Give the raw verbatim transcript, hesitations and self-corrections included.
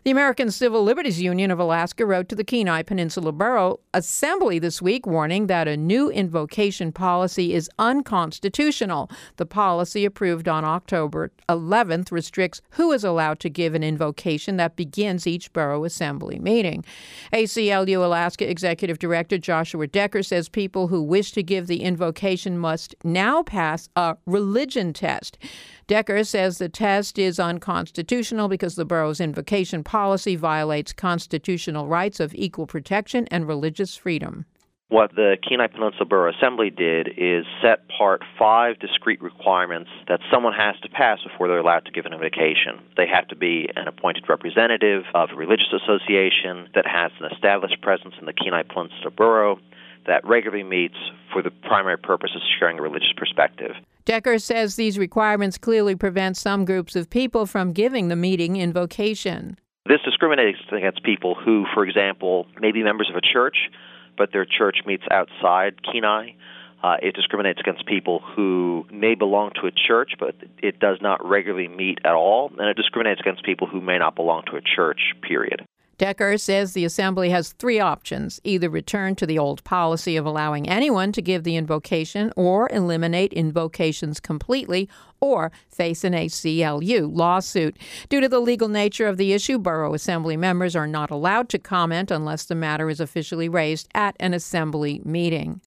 The American Civil Liberties Union of Alaska wrote to the Kenai Peninsula Borough Assembly this week warning that a new invocation policy is unconstitutional. The policy, approved on October eleventh, restricts who is allowed to give an invocation that begins each borough assembly meeting. A C L U Alaska Executive Director Joshua Decker says people who wish to give the invocation must now pass a religion test. Decker says the test is unconstitutional because the borough's invocation policy violates constitutional rights of equal protection and religious freedom. What the Kenai Peninsula Borough Assembly did is set part five discrete requirements that someone has to pass before they're allowed to give an invocation. They have to be an appointed representative of a religious association that has an established presence in the Kenai Peninsula Borough, that regularly meets for the primary purpose of sharing a religious perspective. Decker says these requirements clearly prevent some groups of people from giving the meeting invocation. This discriminates against people who, for example, may be members of a church, but their church meets outside Kenai. Uh, it discriminates against people who may belong to a church, but it does not regularly meet at all. And it discriminates against people who may not belong to a church, period. Decker says the Assembly has three options: either return to the old policy of allowing anyone to give the invocation, or eliminate invocations completely, or face an A C L U lawsuit. Due to the legal nature of the issue, Borough Assembly members are not allowed to comment unless the matter is officially raised at an Assembly meeting.